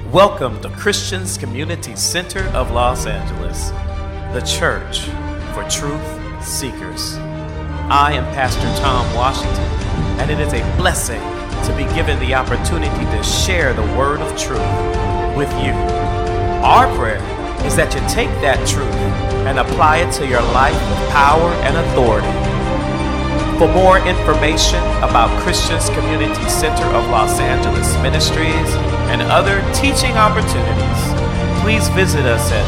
Welcome to Christians Community Center of Los Angeles, the church for truth seekers. I am Pastor Tom Washington, and it is a blessing to be given the opportunity to share the word of truth with you. Our prayer is that you take that truth and apply it to your life with power and authority. For more information about Christians Community Center of Los Angeles Ministries and other teaching opportunities, please visit us at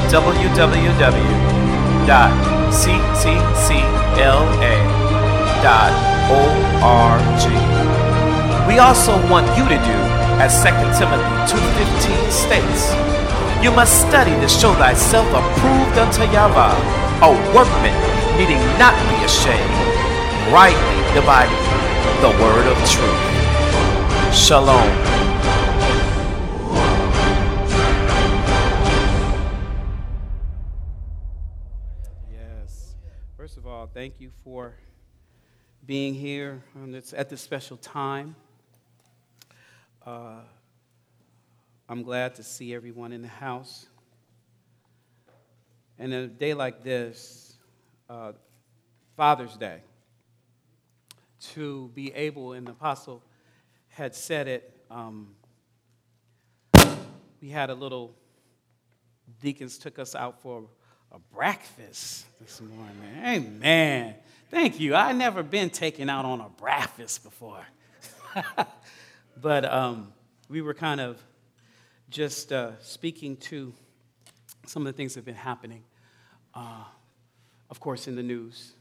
www.cccla.org. We also want you to do as 2 Timothy 2:15 states, "You must study to show thyself approved unto Yahweh, a workman needing not be ashamed, rightly dividing the word of truth." Shalom. Yes. First of all, thank you for being here at this special time. I'm glad to see everyone in the house. And a day like this, Father's Day, to be able, and the apostle had said it, we had a little, deacons took us out for a breakfast this morning. Amen. Thank you. I've never been taken out on a breakfast before. But we were kind of just speaking to some of the things that have been happening, of course, in the news.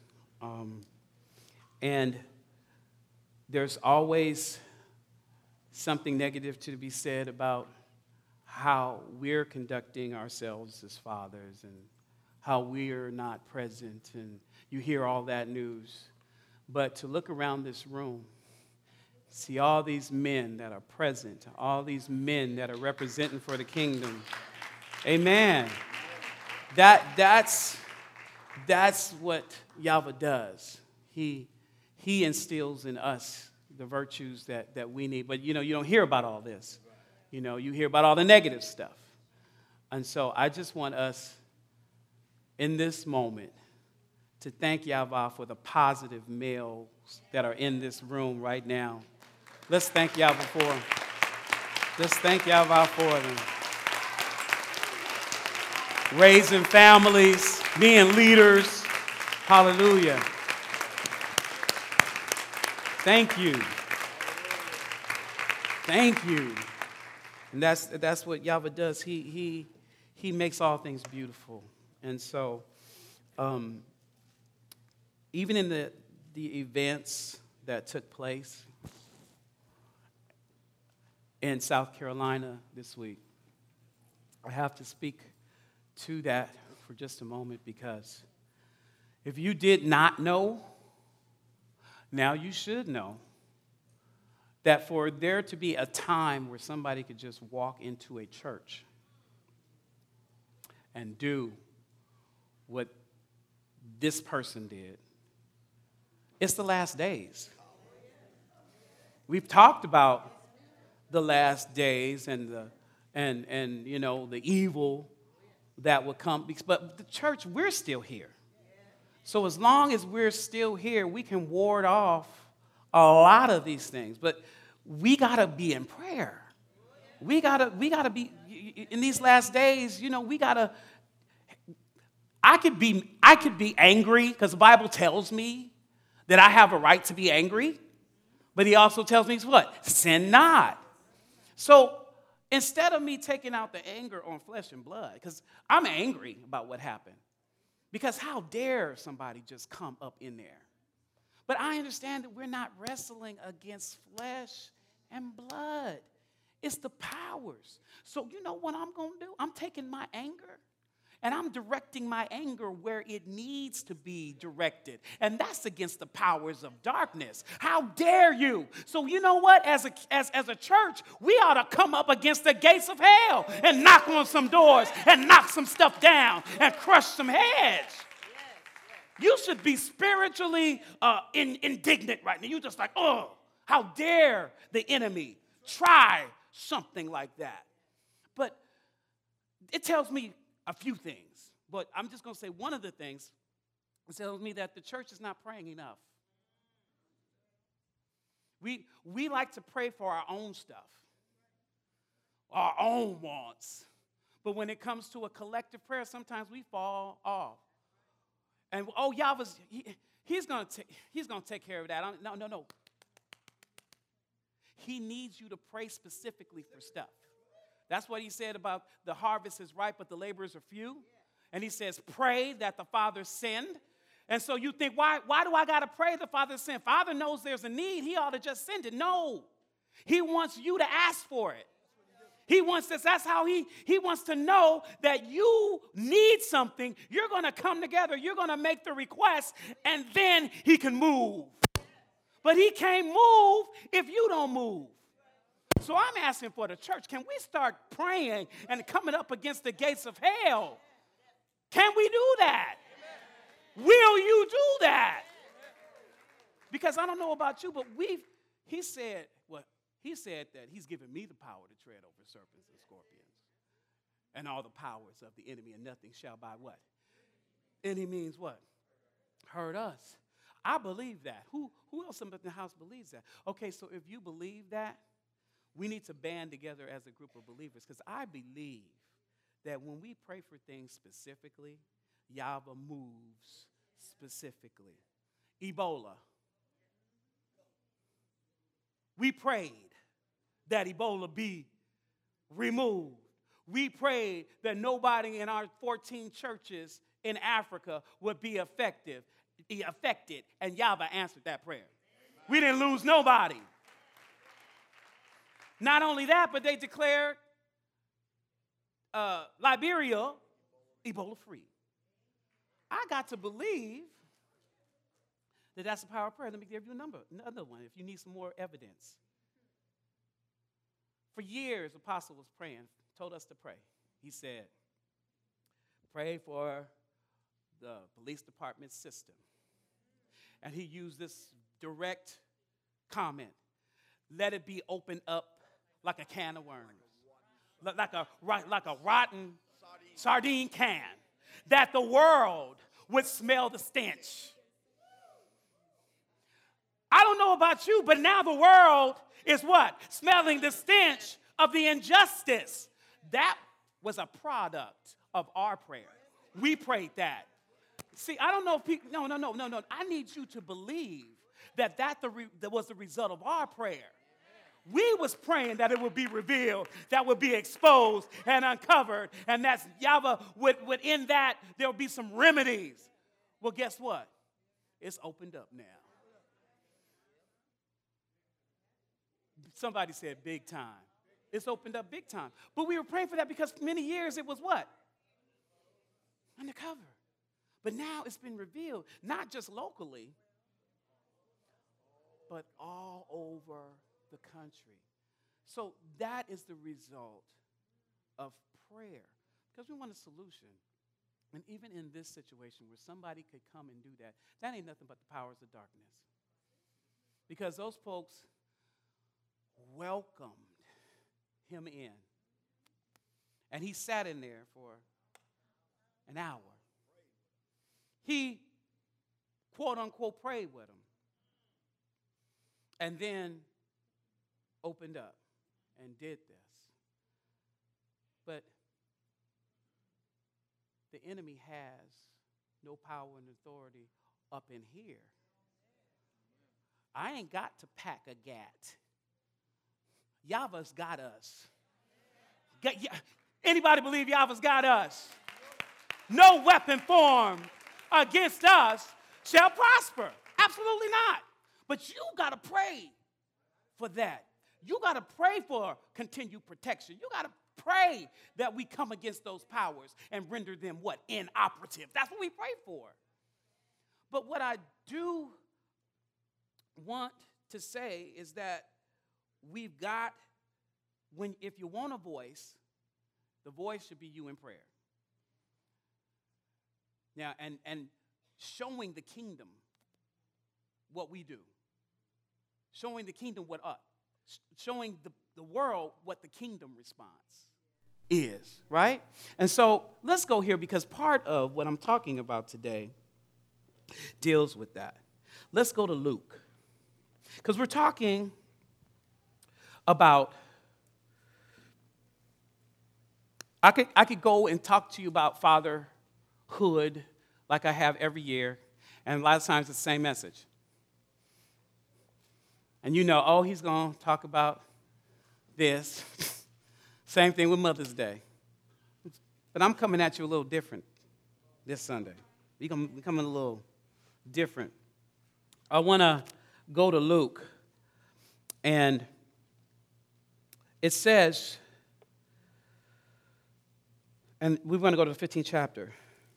And there's always something negative to be said about how we're conducting ourselves as fathers and how we're not present. And you hear all that news. But to look around this room, see all these men that are present, all these men that are representing for the kingdom. Amen. That's what Yahweh does. He instills in us the virtues that we need. But, you don't hear about all this. You hear about all the negative stuff. And so I just want us in this moment to thank Yahweh for the positive males that are in this room right now. Let's thank Yahweh for them. Let's thank Yahweh for them. Raising families, being leaders. Hallelujah. Thank you. Thank you. And that's what Yahweh does. He makes all things beautiful. And so, even in the events that took place in South Carolina this week, I have to speak to that for just a moment, because if you did not know, now you should know that for there to be a time where somebody could just walk into a church and do what this person did, it's the last days. We've talked about the last days and the evil that would come, but the church, we're still here. So as long as we're still here, we can ward off a lot of these things. But we gotta be in prayer. We gotta be in these last days. We gotta. I could be angry because the Bible tells me that I have a right to be angry, but He also tells me what? Sin not. So instead of me taking out the anger on flesh and blood, because I'm angry about what happened, because how dare somebody just come up in there? But I understand that we're not wrestling against flesh and blood. It's the powers. So you know what I'm going to do? I'm taking my anger and I'm directing my anger where it needs to be directed. And that's against the powers of darkness. How dare you? So you know what? As a church, we ought to come up against the gates of hell and knock on some doors and knock some stuff down and crush some heads. You should be spiritually indignant right now. You're just like, oh, how dare the enemy try something like that. But it tells me a few things. But I'm just going to say one of the things. It tells me that the church is not praying enough. We like to pray for our own stuff, our own wants. But when it comes to a collective prayer, sometimes we fall off. And, he's going to take care of that. No. He needs you to pray specifically for stuff. That's what he said about the harvest is ripe, but the laborers are few. And he says, pray that the Father send. And so you think, why do I got to pray the Father send? Father knows there's a need. He ought to just send it. No. He wants you to ask for it. He wants this. That's how he wants to know that you need something. You're going to come together. You're going to make the request, and then he can move. But he can't move if you don't move. So I'm asking for the church, can we start praying and coming up against the gates of hell? Can we do that? Will you do that? Because I don't know about you, but he said that he's given me the power to tread over serpents and scorpions and all the powers of the enemy, and nothing shall by what? Any means what? Hurt us. I believe that. Who else in the house believes that? Okay, so if you believe that, we need to band together as a group of believers, because I believe that when we pray for things specifically, Yahweh moves specifically. Ebola. We prayed that Ebola be removed. We prayed that nobody in our 14 churches in Africa would be affected, and Yahweh answered that prayer. We didn't lose nobody. Not only that, but they declared Liberia Ebola free. I got to believe that that's the power of prayer. Let me give you another one if you need some more evidence. For years, Apostle was praying, told us to pray. He said, pray for the police department system. And he used this direct comment. Let it be opened up like a can of worms. Like a rotten sardine can. That the world would smell the stench. I don't know about you, but now the world is what? Smelling the stench of the injustice. That was a product of our prayer. We prayed that. See, I don't know if people, no. I need you to believe that was the result of our prayer. We was praying that it would be revealed, that would be exposed and uncovered, and that's Yahweh would in that there will be some remedies. Well, guess what? It's opened up now. Somebody said big time. It's opened up big time. But we were praying for that because many years it was what? Undercover. But now it's been revealed, not just locally, but all over the country. So that is the result of prayer, because we want a solution. And even in this situation where somebody could come and do that, that ain't nothing but the powers of darkness. Because those folks welcomed him in. And he sat in there for an hour. He, quote unquote, prayed with him. And then opened up and did this. But the enemy has no power and authority up in here. I ain't got to pack a gat. Yahweh's got us. Anybody believe Yahweh's got us? No weapon formed against us shall prosper. Absolutely not. But you got to pray for that. You got to pray for continued protection. You got to pray that we come against those powers and render them what? Inoperative. That's what we pray for. But what I do want to say is that we've got, if you want a voice, the voice should be you in prayer. Now, and showing the kingdom what we do. Showing the kingdom showing the world what the kingdom responds. is, right? And so let's go here because part of what I'm talking about today deals with that. Let's go to Luke. Because we're talking about, I could go and talk to you about fatherhood like I have every year, and a lot of times it's the same message. And you know, oh, he's going to talk about this. Same thing with Mother's Day. But I'm coming at you a little different this Sunday. We're coming a little different. I want to go to Luke, and it says, and we're going to go to the 15th chapter.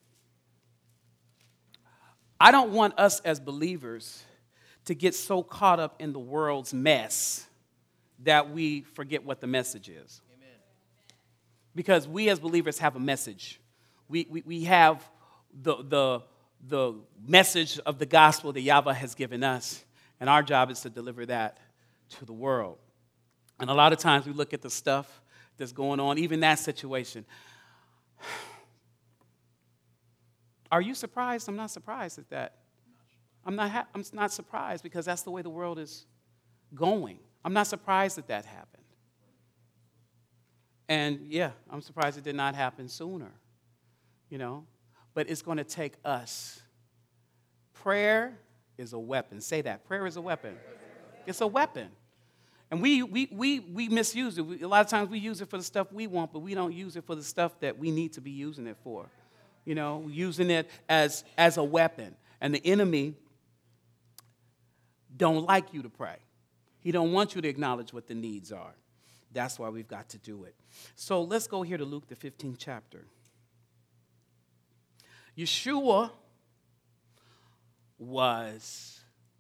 I don't want us as believers to get so caught up in the world's mess that we forget what the message is. Amen. Because we as believers have a message. We have the message of the gospel that Yahweh has given us, and our job is to deliver that to the world. And a lot of times we look at the stuff that's going on, even that situation. Are you surprised? I'm not surprised at that. I'm not surprised because that's the way the world is going. I'm not surprised that that happened. And yeah, I'm surprised it did not happen sooner, you know. But it's going to take us. Prayer is a weapon. Say that. Prayer is a weapon. It's a weapon. And we misuse it. A lot of times we use it for the stuff we want, but we don't use it for the stuff that we need to be using it for. You know, using it as a weapon. And the enemy don't like you to pray. He don't want you to acknowledge what the needs are. That's why we've got to do it. So let's go here to Luke, the 15th chapter. Yeshua was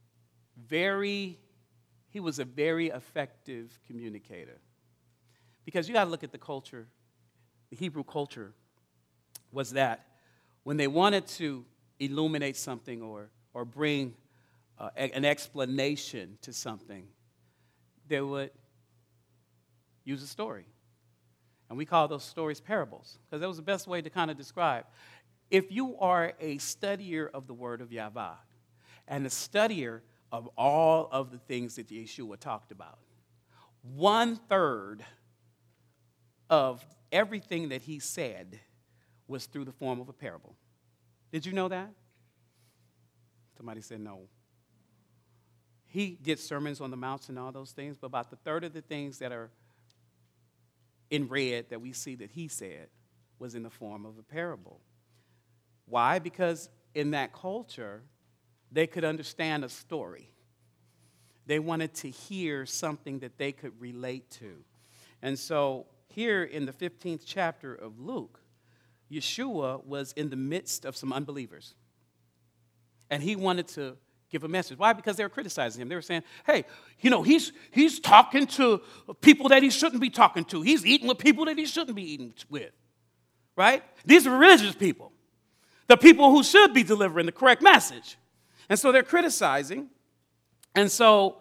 a very effective communicator. Because you got to look at the culture. The Hebrew culture was that when they wanted to illuminate something or bring an explanation to something, they would use a story. And we call those stories parables, because that was the best way to kind of describe. If you are a studier of the word of Yahweh and a studier of all of the things that Yeshua talked about, 1/3 of everything that he said was through the form of a parable. Did you know that? Somebody said no. He did sermons on the mounts and all those things, but about 1/3 of the things that are in red that we see that he said was in the form of a parable. Why? Because in that culture, they could understand a story. They wanted to hear something that they could relate to. And so here in the 15th chapter of Luke, Yeshua was in the midst of some unbelievers. And he wanted to give a message. Why? Because they were criticizing him. They were saying, hey, you know, he's talking to people that he shouldn't be talking to. He's eating with people that he shouldn't be eating with. Right? These are religious people. The people who should be delivering the correct message. And so they're criticizing. And so,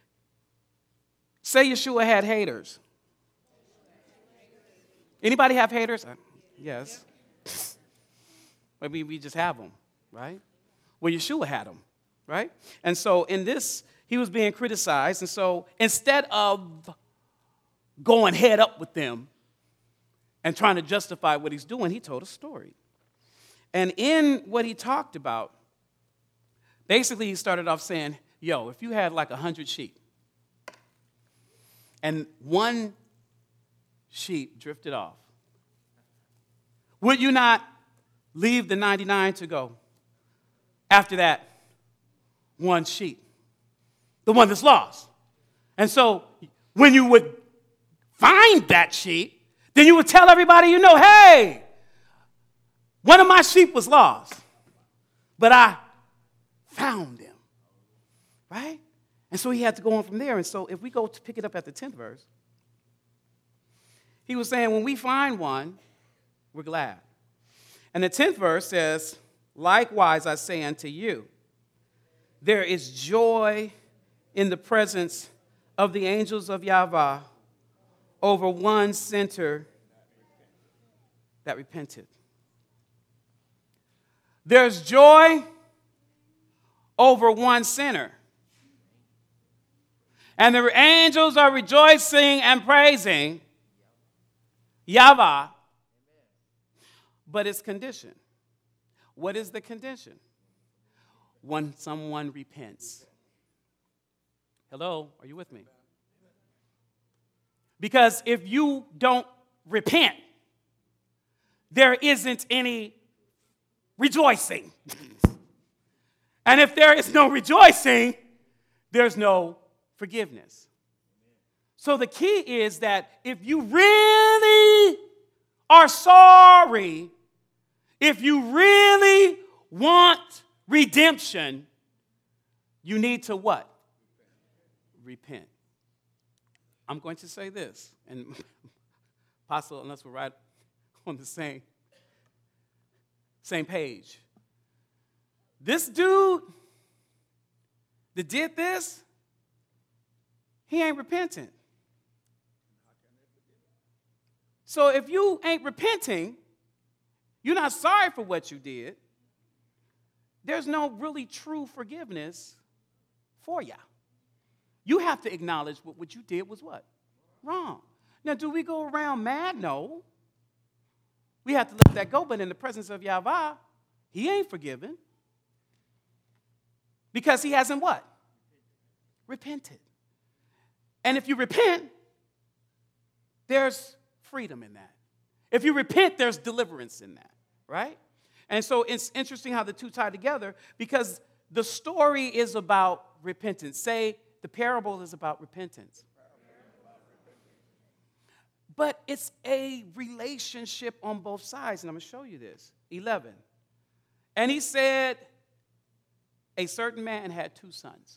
say Yeshua had haters. Anybody have haters? Yes. Maybe we just have them, right? Well, Yeshua had them, right? And so in this, he was being criticized. And so instead of going head up with them and trying to justify what he's doing, he told a story. And in what he talked about, basically he started off saying, yo, if you had like 100 sheep and one sheep drifted off, would you not leave the 99 to go after that one sheep, the one that's lost? And so when you would find that sheep, then you would tell everybody you know, hey, one of my sheep was lost, but I found him, right? And so he had to go on from there. And so if we go to pick it up at the 10th verse, he was saying when we find one, we're glad. And the 10th verse says, likewise I say unto you, there is joy in the presence of the angels of Yahweh over one sinner that repented. There's joy over one sinner. And the angels are rejoicing and praising Yahweh. But it's condition. What is the condition? When someone repents. Hello, are you with me? Because if you don't repent, there isn't any rejoicing. And if there is no rejoicing, there's no forgiveness. So the key is that if you really are sorry, if you really want redemption, you need to what? Repent. I'm going to say this, and Apostle, unless we're right on the same page. This dude that did this, he ain't repentant. So if you ain't repenting, you're not sorry for what you did, there's no really true forgiveness for you. You have to acknowledge what you did was what? Wrong. Now, do we go around mad? No. We have to let that go, but in the presence of Yahweh, he ain't forgiven. Because he hasn't what? Repented. And if you repent, there's freedom in that. If you repent, there's deliverance in that, right? And so it's interesting how the two tie together because the story is about repentance. Say, the parable is about repentance. But it's a relationship on both sides, and I'm going to show you this. 11. And he said, a certain man had 2 sons.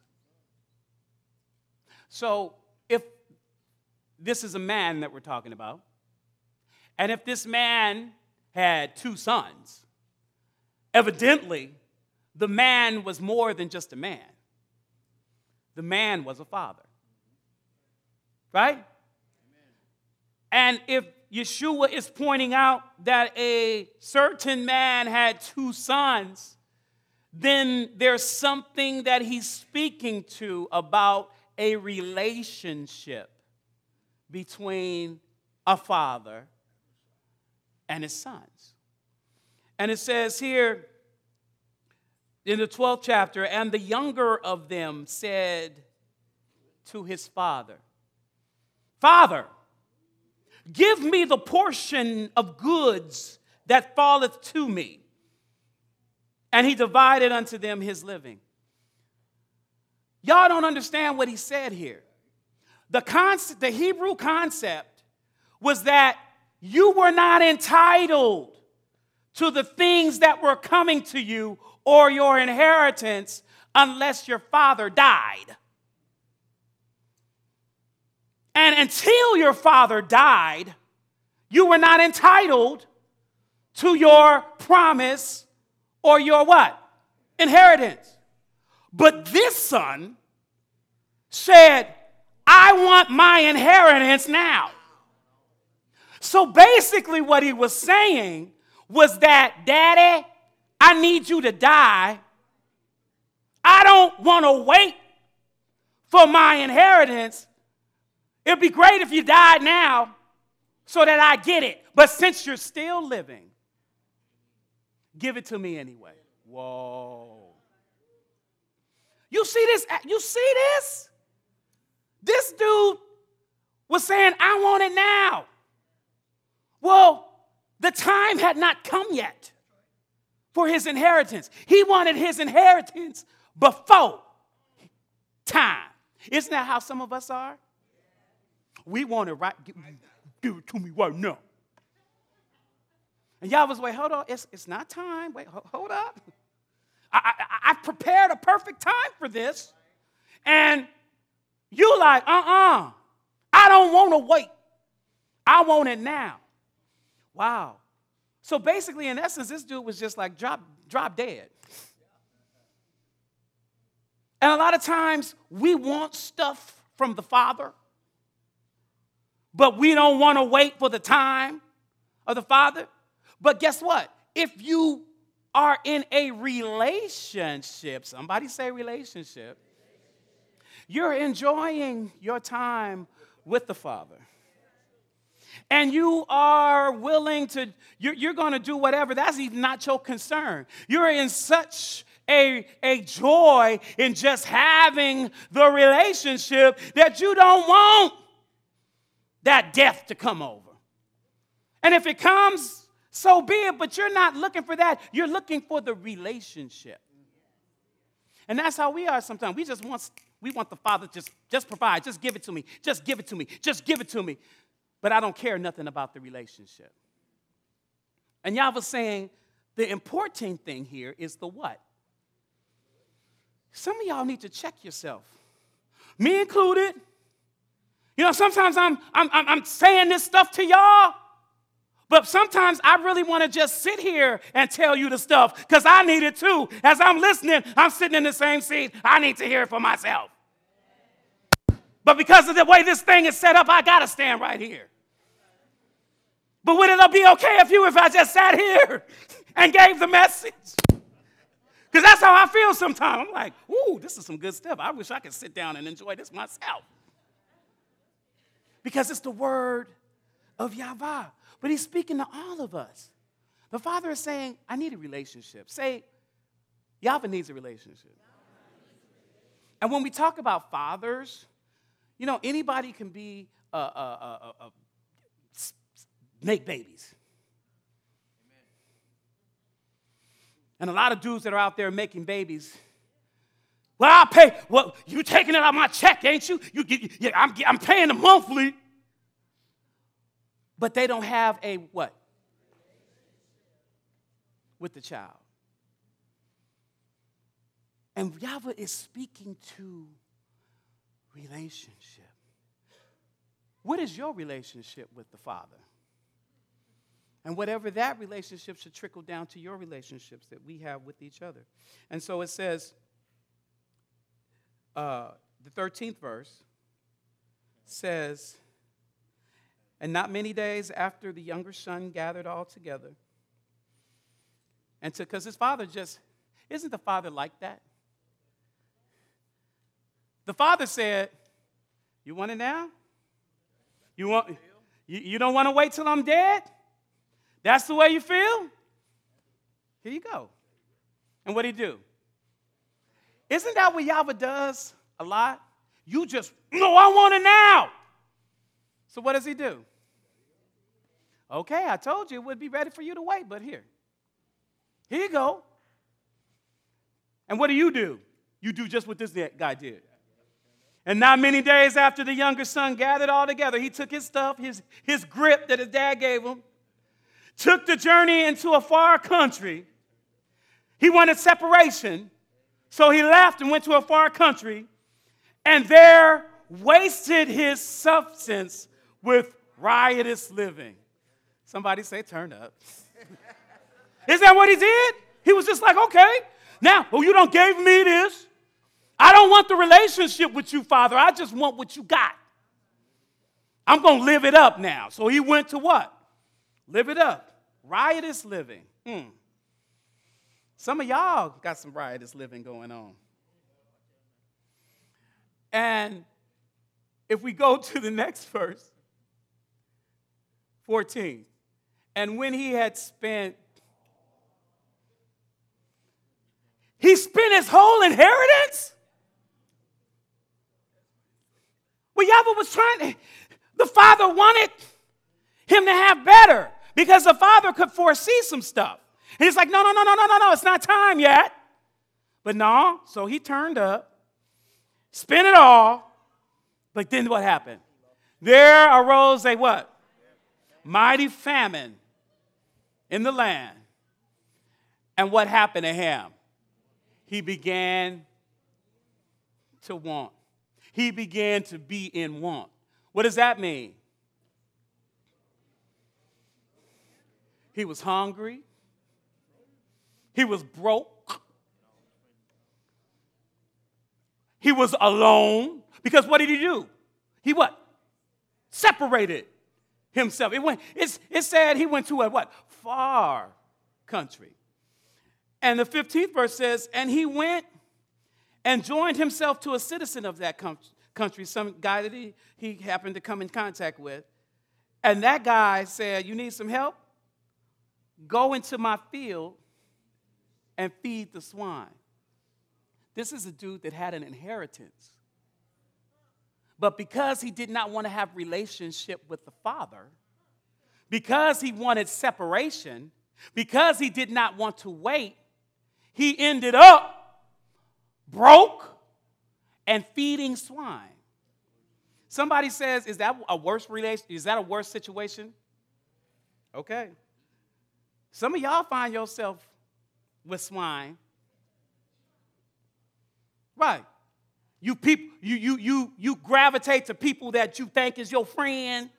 So if this is a man that we're talking about, and if this man had 2 sons, evidently the man was more than just a man. The man was a father. Right? And if Yeshua is pointing out that a certain man had 2 sons, then there's something that he's speaking to about a relationship between a father and his sons. And it says here in the 12th chapter, and the younger of them said to his father, Father, give me the portion of goods that falleth to me. And he divided unto them his living. Y'all don't understand what he said here. The Hebrew concept was that you were not entitled to the things that were coming to you or your inheritance unless your father died. And until your father died, you were not entitled to your promise or your what? Inheritance. But this son said, I want my inheritance now. So basically what he was saying was that, Daddy, I need you to die. I don't want to wait for my inheritance. It'd be great if you died now so that I get it. But since you're still living, give it to me anyway. Whoa. You see this? You see this? This dude was saying, I want it now. Well, the time had not come yet for his inheritance. He wanted his inheritance before time. Isn't that how some of us are? We want it right. Give it to me right now. And y'all was, wait, hold on. It's not time. Wait, hold up. I prepared a perfect time for this. And you like, I don't want to wait. I want it now. Wow. So basically, in essence, this dude was just like drop dead. And a lot of times, we want stuff from the Father, but we don't want to wait for the time of the Father. But guess what? If you are in a relationship, somebody say relationship, you're enjoying your time with the Father. And you are willing to, you're going to do whatever. That's even not your concern. You're in such a joy in just having the relationship that you don't want that death to come over. And if it comes, so be it, but you're not looking for that. You're looking for the relationship. And that's how we are sometimes. We want the Father just provide, just give it to me, just give it to me, just give it to me. But I don't care nothing about the relationship. And y'all was saying the important thing here is the what? Some of y'all need to check yourself, me included. You know, sometimes I'm saying this stuff to y'all, but sometimes I really want to just sit here and tell you the stuff because I need it too. As I'm listening, I'm sitting in the same seat. I need to hear it for myself. But because of the way this thing is set up, I got to stand right here. But would it be okay if I just sat here and gave the message? Because that's how I feel sometimes. I'm like, ooh, this is some good stuff. I wish I could sit down and enjoy this myself. Because it's the word of Yahweh. But he's speaking to all of us. The Father is saying, I need a relationship. Say, Yahweh needs a relationship. And when we talk about fathers, you know, anybody can be make babies. And a lot of dudes that are out there making babies, well, I'll pay. Well, you taking it out of my check, ain't you? I'm paying them monthly. But they don't have a what? With the child. And Yahweh is speaking to relationship. What is your relationship with the Father? And whatever that relationship should trickle down to your relationships that we have with each other. And so it says, the 13th verse says, and not many days after the younger son gathered all together. And because his father isn't the father like that? The father said, you want it now? You don't want to wait till I'm dead? That's the way you feel? Here you go. And what did he do? Isn't that what Yahweh does a lot? You just, no, I want it now. So what does he do? Okay, I told you it would be ready for you to wait, but here you go. And what do? You do just what this guy did. And not many days after the younger son gathered all together, he took his stuff, his grip that his dad gave him, took the journey into a far country. He wanted separation, so he left and went to a far country, and there wasted his substance with riotous living. Somebody say, turn up. Is that what he did? He was just like, okay, now, you don't gave me this. I don't want the relationship with you, Father. I just want what you got. I'm going to live it up now. So he went to what? Live it up. Riotous living. Some of y'all got some riotous living going on. And if we go to the next verse, 14. And when he had spent his whole inheritance? Well, Yahweh was the father wanted him to have better because the father could foresee some stuff. And he's like, no, it's not time yet. But no, so he turned up, spent it all, but then what happened? There arose a what? Mighty famine in the land. And what happened to him? He began to want. He began to be in want. What does that mean? He was hungry. He was broke. He was alone. Because what did he do? He what? Separated himself. It said he went to a what? Far country. And the 15th verse says, and he went and joined himself to a citizen of that country, some guy that he happened to come in contact with. And that guy said, you need some help? Go into my field and feed the swine. This is a dude that had an inheritance. But because he did not want to have relationship with the Father, because he wanted separation, because he did not want to wait, he ended up broke and feeding swine. Somebody says, is that a worse situation? Okay. Some of y'all find yourself with swine. Right. You gravitate to people that you think is your friend.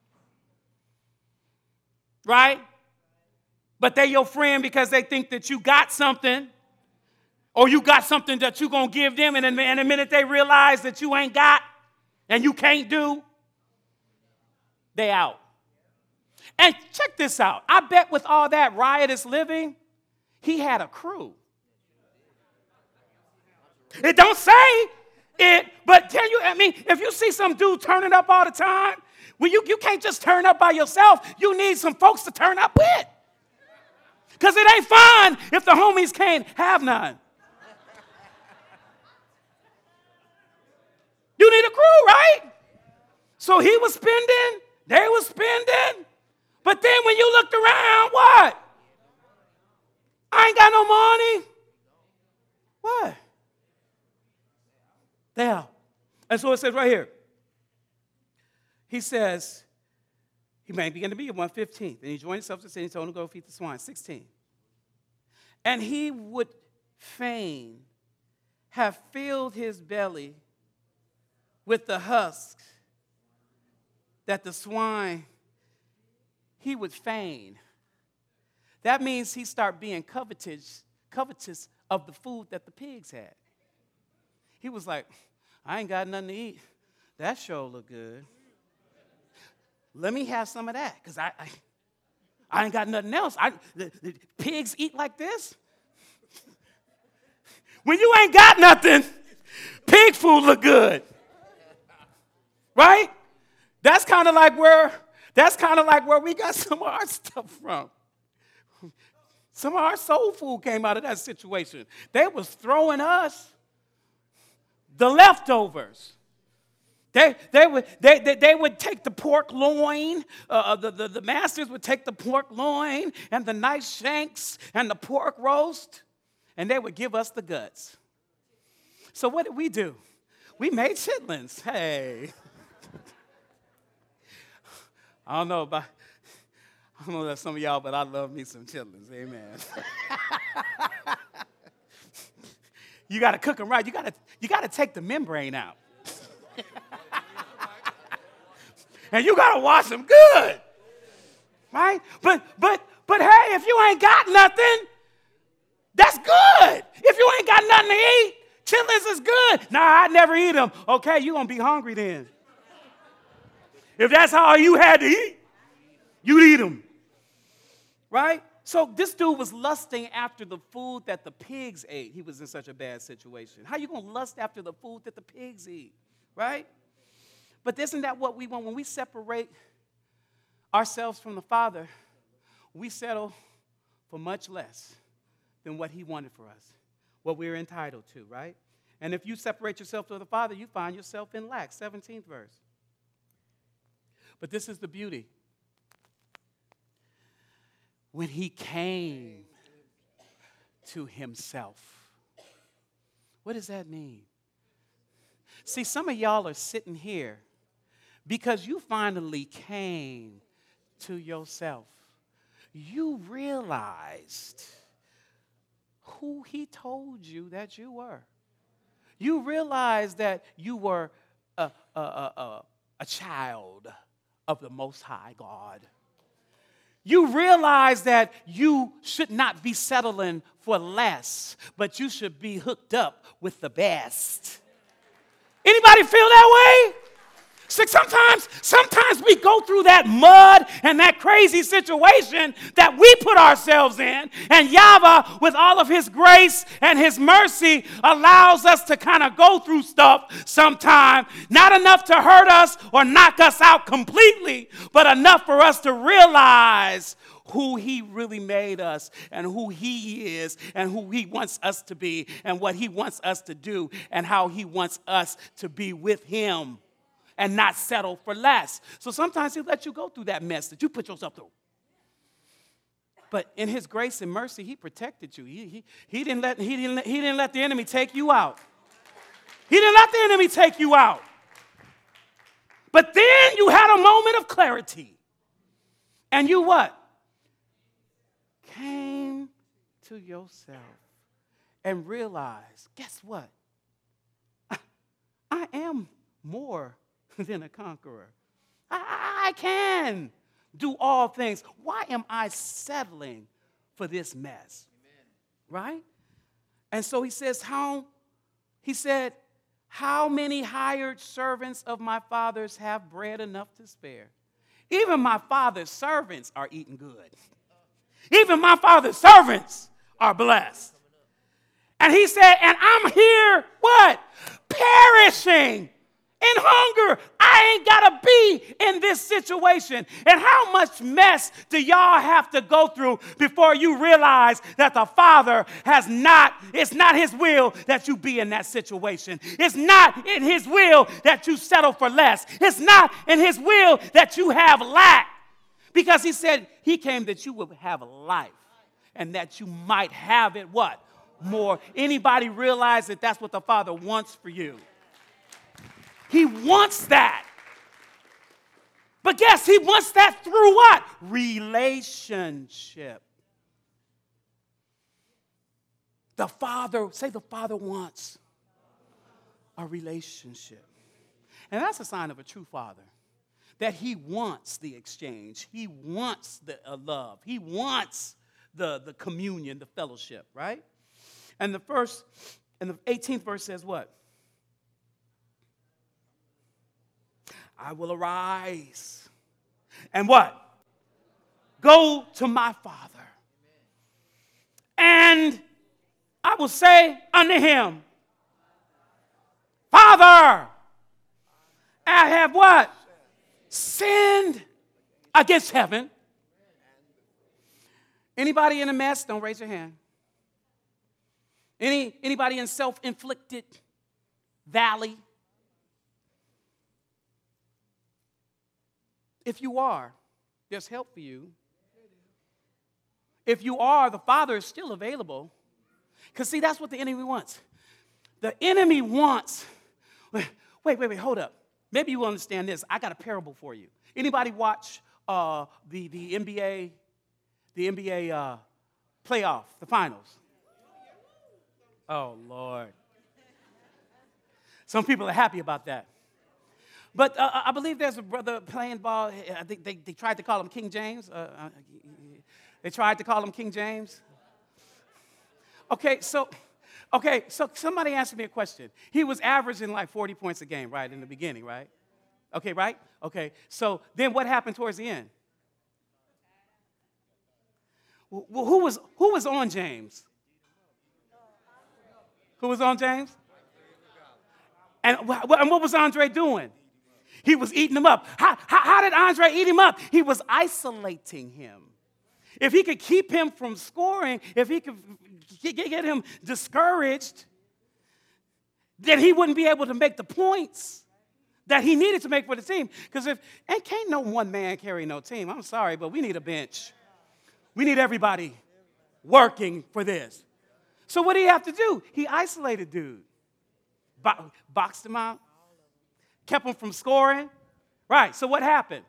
Right? But they're your friend because they think that you got something. Or you got something that you're going to give them. And the minute they realize that you ain't got and you can't do, they out. And check this out. I bet with all that riotous living, he had a crew. It don't say it, but if you see some dude turning up all the time, well, you can't just turn up by yourself. You need some folks to turn up with. Because it ain't fun if the homies can't have none. You need a crew, right? So he was spending, they were spending, but then when you looked around, what? I ain't got no money. What? They out. And so it says right here. He says, he began to be at 1:15. And he joined himself to the city and told him to go feed the swine. 16. And he would fain have filled his belly with the husks that the swine, he would fain. That means he started being covetous of the food that the pigs had. He was like, I ain't got nothing to eat. That sure look good. Let me have some of that, because I ain't got nothing else. The pigs eat like this? When you ain't got nothing, pig food look good. Right? That's kind of like where we got some of our stuff from. Some of our soul food came out of that situation. They was throwing us the leftovers. They would take the pork loin. The masters would take the pork loin and the nice shanks and the pork roast, and they would give us the guts. So what did we do? We made chitlins. Hey. I don't know about some of y'all, but I love me some chitlins. Amen. You got to cook them right. You got to take the membrane out. And you got to wash them good. Right? But hey, if you ain't got nothing, that's good. If you ain't got nothing to eat, chitlins is good. Nah, I never eat them. Okay, you're going to be hungry then. If that's all you had to eat, you'd eat them. Right? So this dude was lusting after the food that the pigs ate. He was in such a bad situation. How you going to lust after the food that the pigs eat? Right? But isn't that what we want? When we separate ourselves from the Father, we settle for much less than what he wanted for us, what we're entitled to, right? And if you separate yourself from the Father, you find yourself in lack. 17th verse. But this is the beauty. When he came to himself. What does that mean? See, some of y'all are sitting here because you finally came to yourself. You realized who he told you that you were. You realized that you were a child of the Most High God. You realize that you should not be settling for less, but you should be hooked up with the best. Anybody feel that way? See, sometimes we go through that mud and that crazy situation that we put ourselves in, and Yahweh, with all of his grace and his mercy, allows us to kind of go through stuff sometime, not enough to hurt us or knock us out completely, but enough for us to realize who he really made us and who he is and who he wants us to be and what he wants us to do and how he wants us to be with him and not settle for less. So sometimes he'll let you go through that mess that you put yourself through. But in his grace and mercy, he protected you. He didn't let the enemy take you out. He didn't let the enemy take you out. But then you had a moment of clarity. And you what? Came to yourself and realized, guess what? I am more than a conqueror. I can do all things. Why am I settling for this mess? Amen. Right? And so he said, how many hired servants of my father's have bread enough to spare? Even my father's servants are eating good. Even my father's servants are blessed. And he said, and I'm here, what? Perishing in hunger. I ain't got to be in this situation. And how much mess do y'all have to go through before you realize that the Father it's not his will that you be in that situation. It's not in his will that you settle for less. It's not in his will that you have lack. Because he said he came that you would have life and that you might have it what? More. Anybody realize that that's what the Father wants for you? He wants that. But guess he wants that through what? Relationship. The Father wants a relationship. And that's a sign of a true father. That he wants the exchange. He wants the love. He wants the communion, the fellowship, right? And the 18th verse says what? I will arise. And what? Go to my Father. And I will say unto him, Father, I have what? Sinned against heaven. Anybody in a mess? Don't raise your hand. Anybody in self-inflicted valley? If you are, there's help for you. If you are, the Father is still available. Because see, that's what the enemy wants. The enemy wants, wait, hold up. Maybe you will understand this. I got a parable for you. Anybody watch the NBA playoff, the finals? Oh, Lord. Some people are happy about that. But I believe there's a brother playing ball. I think they tried to call him King James. They tried to call him King James. Okay, so somebody asked me a question. He was averaging like 40 points a game, right, in the beginning, right? Okay, right? Okay, so then what happened towards the end? Well, who was on James? Who was on James? And what was Andre doing? He was eating him up. How did Andre eat him up? He was isolating him. If he could keep him from scoring, if he could get him discouraged, then he wouldn't be able to make the points that he needed to make for the team. Because can't no one man carry no team. I'm sorry, but we need a bench. We need everybody working for this. So what did he have to do? He isolated dude. Boxed him out. Kept him from scoring. Right, so what happened?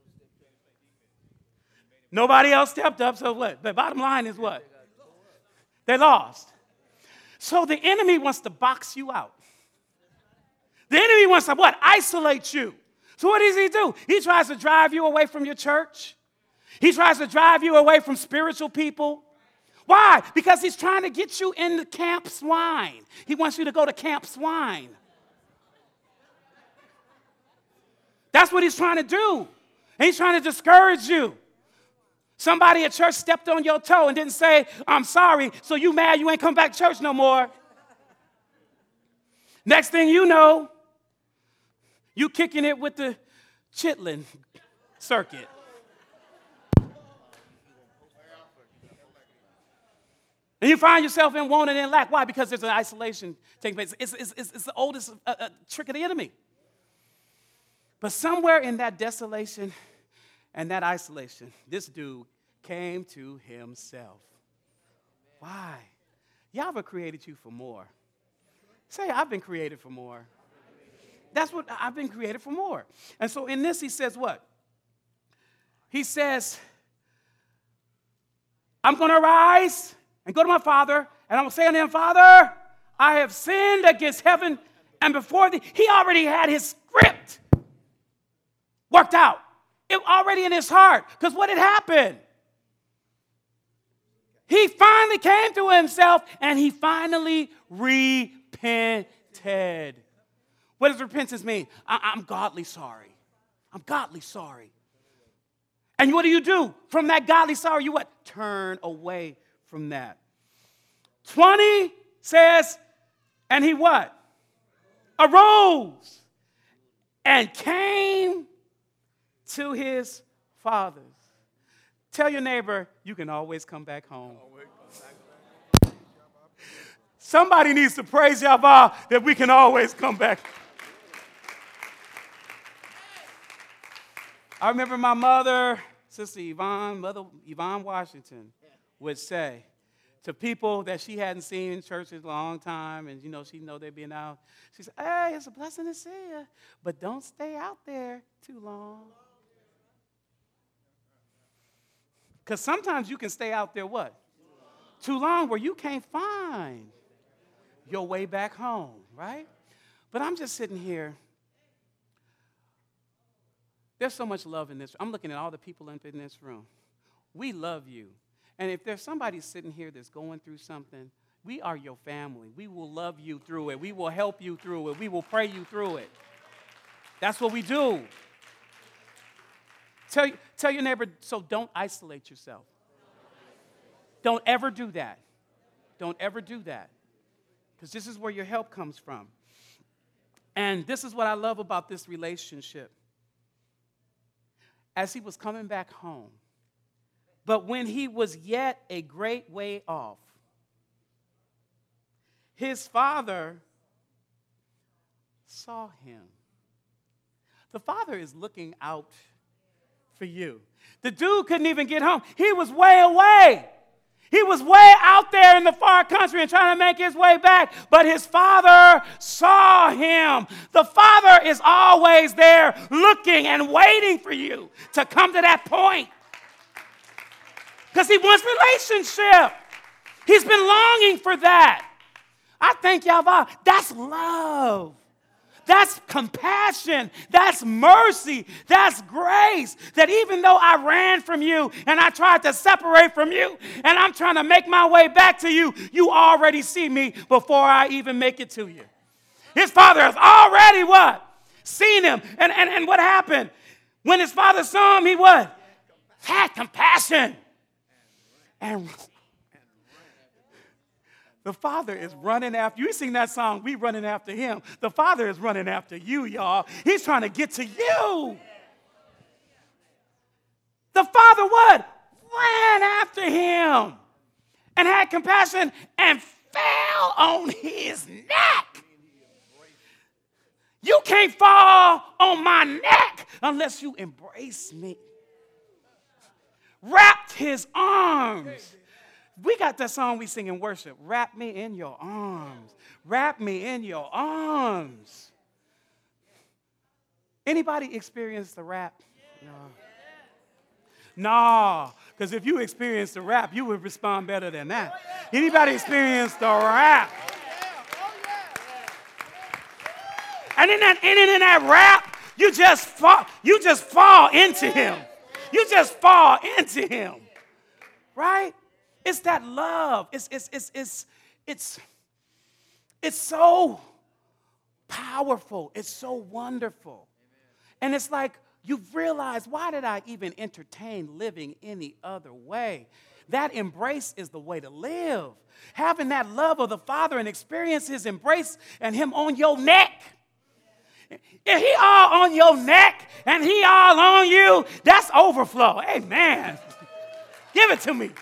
Nobody else stepped up, so what? The bottom line is what? They lost. So the enemy wants to box you out. The enemy wants to what? Isolate you. So what does he do? He tries to drive you away from your church. He tries to drive you away from spiritual people. Why? Because he's trying to get you into Camp Swine. He wants you to go to Camp Swine. That's what he's trying to do. And he's trying to discourage you. Somebody at church stepped on your toe and didn't say, I'm sorry, so you mad you ain't come back to church no more. Next thing you know, you kicking it with the Chitlin circuit. And you find yourself in want and in lack. Why? Because there's an isolation taking place. It's the oldest trick of the enemy. But somewhere in that desolation and that isolation, this dude came to himself. Why? Yahweh created you for more. Say, I've been created for more. That's what I've been created for more. And so in this, he says what? He says, I'm going to arise and go to my father, and I'm going to say unto him, Father, I have sinned against heaven and before thee. He already had his script worked out. It already in his heart. Because what had happened? He finally came to himself, and he finally repented. What does repentance mean? I'm godly sorry. I'm godly sorry. And what do? From that godly sorrow, you what? Turn away from that. 20 says, and he what? Arose and came to his fathers. Tell your neighbor, you can always come back home. Somebody needs to praise Yahweh that we can always come back. I remember my mother, Sister Yvonne, Mother Yvonne Washington, would say to people that she hadn't seen in church in a long time, and she know they'd been out. She said, hey, it's a blessing to see you, but don't stay out there too long. Because sometimes you can stay out there what? Too long where you can't find your way back home, right? But I'm just sitting here. There's so much love in this. I'm looking at all the people in this room. We love you. And if there's somebody sitting here that's going through something, we are your family. We will love you through it. We will help you through it. We will pray you through it. That's what we do. Tell your neighbor, so don't isolate yourself. Don't ever do that. Don't ever do that. Because this is where your help comes from. And this is what I love about this relationship. As he was coming back home, but when he was yet a great way off, his father saw him. The father is looking out for you. The dude couldn't even get home. He was way away. He was way out there in the far country and trying to make his way back. But his father saw him. The father is always there looking and waiting for you to come to that point. Because he wants relationship. He's been longing for that. I thank Yahweh. That's love. That's compassion. That's mercy. That's grace. That even though I ran from you and I tried to separate from you and I'm trying to make my way back to you, you already see me before I even make it to you. His father has already what? Seen him. And what happened? When his father saw him, he what? Had compassion. And the father is running after you. You sing that song, we running after him. The father is running after you, y'all. He's trying to get to you. The father what? Ran after him and had compassion and fell on his neck. You can't fall on my neck unless you embrace me. Wrapped his arms. We got that song we sing in worship. Wrap me in your arms. Wrap me in your arms. Anybody experience the wrap? No, because if you experienced the wrap, you would respond better than that. Anybody experience the wrap? And in that wrap, you just fall into him. You just fall into him. Right? It's that love. It's so powerful. It's so wonderful. And it's like you've realized, why did I even entertain living any other way? That embrace is the way to live. Having that love of the Father and experience his embrace and him on your neck. If he all on your neck and he all on you, that's overflow. Amen. Give it to me.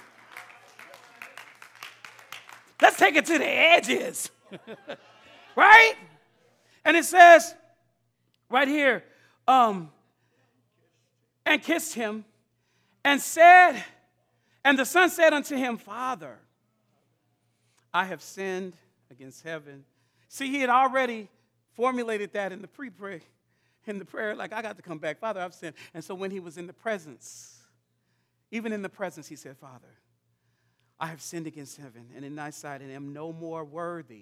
Let's take it to the edges. Right? And it says right here, and kissed him and said, and the son said unto him, Father, I have sinned against heaven. See, he had already formulated that in the pre-prayer, in the prayer, like, I got to come back. Father, I've sinned. And so when he was in the presence, even in the presence, he said, Father, I have sinned against heaven and in thy sight and am no more worthy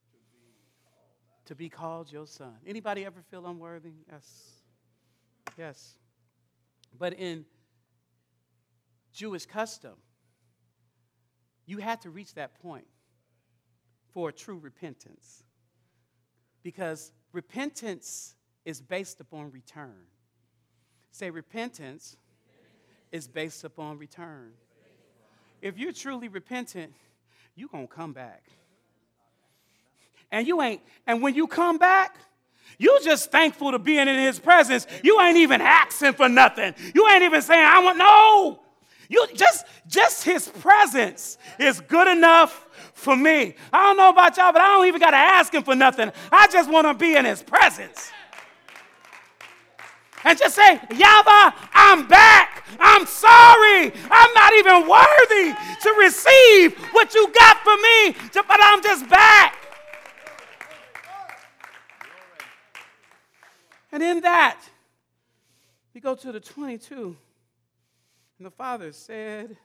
to be called your son. Anybody ever feel unworthy? Yes. Yes. But in Jewish custom, you had to reach that point for a true repentance. Because repentance is based upon return. Say, repentance is based upon return. If you're truly repentant, you're going to come back. And when you come back, you just thankful to being in his presence. You ain't even asking for nothing. You ain't even saying, I want, no. You just his presence is good enough for me. I don't know about y'all, but I don't even got to ask him for nothing. I just want to be in his presence. And just say, Yahweh, I'm back. I'm sorry. I'm not even worthy to receive what you got for me, but I'm just back. And in that, we go to the 22. And the father said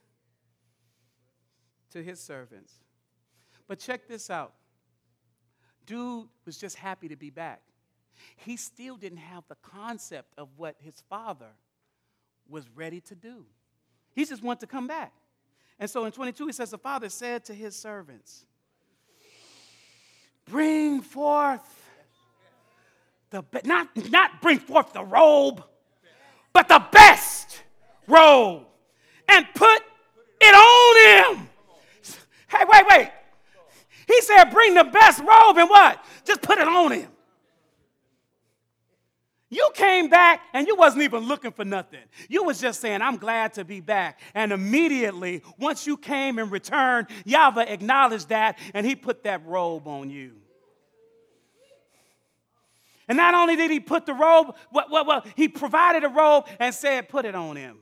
to his servants, but check this out. Dude was just happy to be back. He still didn't have the concept of what his father was ready to do. He just wanted to come back. And so in 22, it says, the father said to his servants, bring forth not bring forth the robe, but the best robe, and put it on him. Hey, wait. He said, bring the best robe and what? Just put it on him. You came back and you wasn't even looking for nothing. You was just saying, I'm glad to be back. And immediately, once you came and returned, Yahweh acknowledged that and he put that robe on you. And not only did he put the robe, he provided a robe and said, put it on him.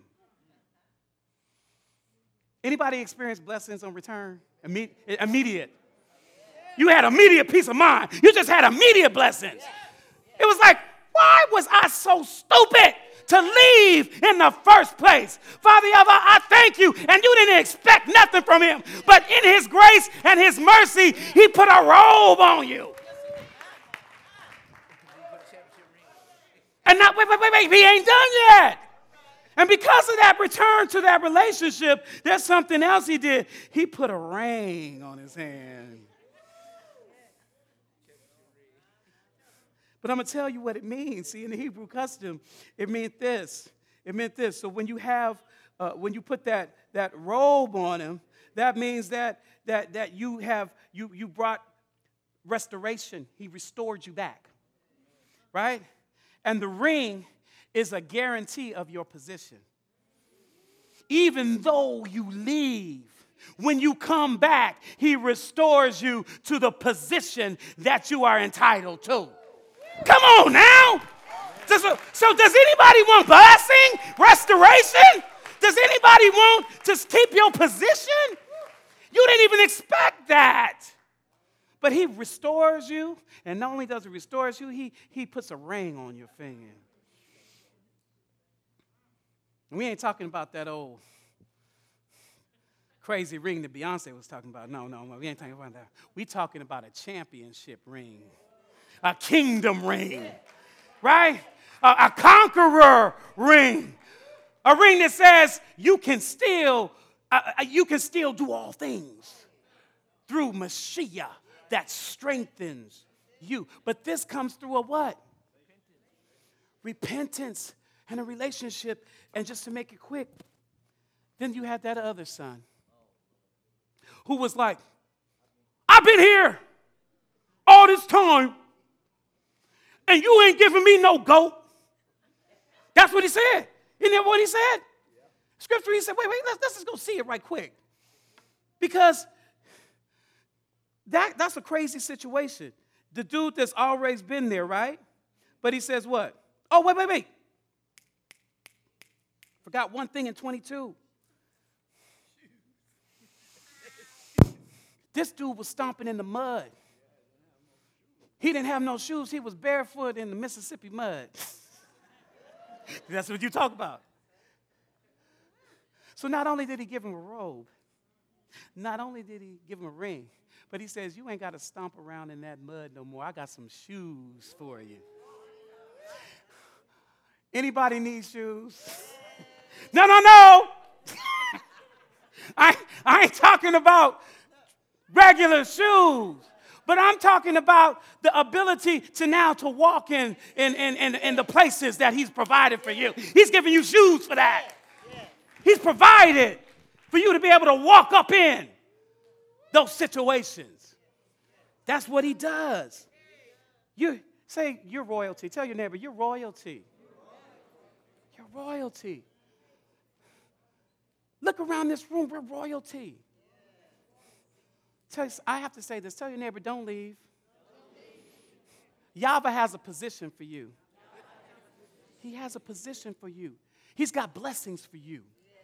Anybody experience blessings on return? Immediate. You had immediate peace of mind. You just had immediate blessings. It was like, why was I so stupid to leave in the first place? Father Yahweh, I thank you. And you didn't expect nothing from him. But in his grace and his mercy, he put a robe on you. And not, wait, he ain't done yet. And because of that return to that relationship, there's something else he did. He put a ring on his hand. But I'm going to tell you what it means. See, in the Hebrew custom, it meant this. It meant this. So when you have, when you put that robe on him, that means that you brought restoration. He restored you back. Right? And the ring is a guarantee of your position. Even though you leave, when you come back, he restores you to the position that you are entitled to. Come on now. So does anybody want blessing, restoration? Does anybody want to keep your position? You didn't even expect that. But he restores you, and not only does he restore you, he puts a ring on your finger. And we ain't talking about that old crazy ring that Beyonce was talking about. No, we ain't talking about that. We talking about a championship ring, a kingdom ring, right? A conqueror ring, a ring that says you can still do all things through Mashiach that strengthens you. But this comes through a what? repentance and a relationship. And just to make it quick, then you had that other son who was like, I've been here all this time, and you ain't giving me no goat. That's what he said. Isn't that what he said? Scripture, he said, wait, let's just go see it right quick. Because that's a crazy situation. The dude that's always been there, right? But he says what? Oh, wait. Forgot one thing in 22. This dude was stomping in the mud. He didn't have no shoes. He was barefoot in the Mississippi mud. That's what you talk about. So not only did he give him a robe, not only did he give him a ring, but he says, you ain't got to stomp around in that mud no more. I got some shoes for you. Anybody need shoes? No. I ain't talking about regular shoes. But I'm talking about the ability to walk in the places that he's provided for you. He's giving you shoes for that. He's provided for you to be able to walk up in those situations. That's what he does. You say you're royalty. Tell your neighbor, you're royalty. You're royalty. Look around this room, we're royalty. I have to say this. Tell your neighbor, don't leave. Yahweh has a position for you. He has a position for you. He's got blessings for you.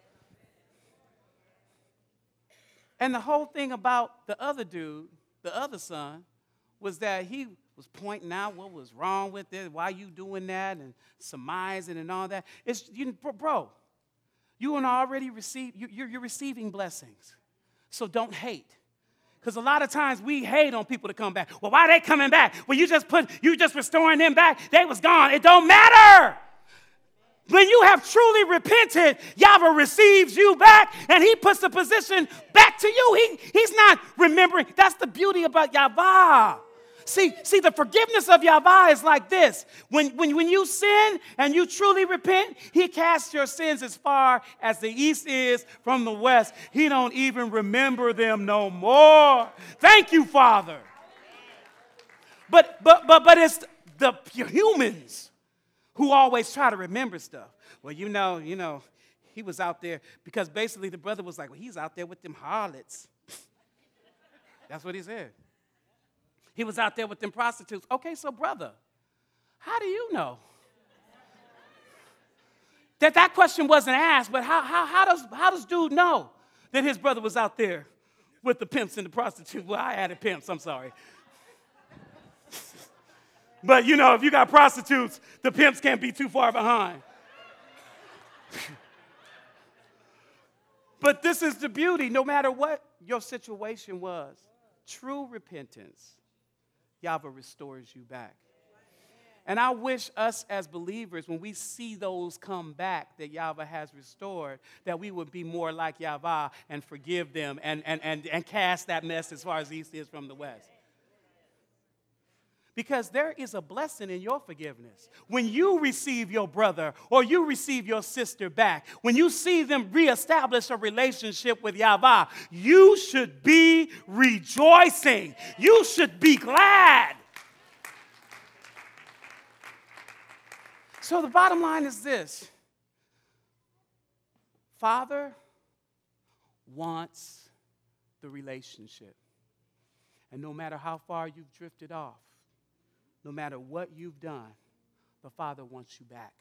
And the whole thing about the other dude, the other son, was that he was pointing out what was wrong with it, why you doing that, and surmising and all that. It's, bro, you already received, you're receiving blessings. So don't hate. Because a lot of times we hate on people to come back. Well, why are they coming back? Well, you just restoring them back. They was gone. It don't matter. When you have truly repented, Yahweh receives you back, and he puts the position back to you. He's not remembering. That's the beauty about Yahweh. See, the forgiveness of Yahweh is like this. When you sin and you truly repent, he casts your sins as far as the east is from the west. He don't even remember them no more. Thank you, Father. But it's the humans who always try to remember stuff. Well, you know, he was out there because basically the brother was like, well, he's out there with them harlots. That's what he said. He was out there with them prostitutes. Okay, so brother, how do you know? That question wasn't asked, but how does dude know that his brother was out there with the pimps and the prostitutes? Well, I added pimps, I'm sorry. But you know, if you got prostitutes, the pimps can't be too far behind. But this is the beauty. No matter what your situation was, true repentance, Yahweh restores you back. And I wish us as believers, when we see those come back that Yahweh has restored, that we would be more like Yahweh and forgive them and cast that mess as far as the east is from the west. Because there is a blessing in your forgiveness. When you receive your brother or you receive your sister back, when you see them reestablish a relationship with Yahweh, you should be rejoicing. You should be glad. So the bottom line is this. Father wants the relationship. And no matter how far you've drifted off, no matter what you've done, the Father wants you back.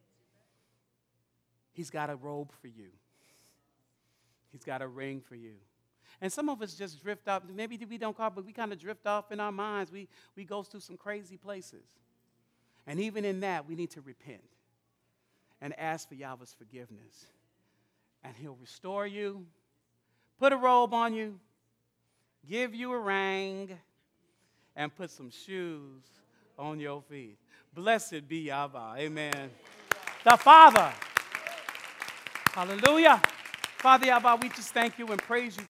He's got a robe for you. He's got a ring for you. And some of us just drift off. Maybe we don't call it, but we kind of drift off in our minds. We go through some crazy places. And even in that, we need to repent and ask for Yahweh's forgiveness. And he'll restore you, put a robe on you, give you a ring, and put some shoes on your feet. Blessed be Yahweh. Amen. The Father. Hallelujah. Father Yahweh, we just thank you and praise you.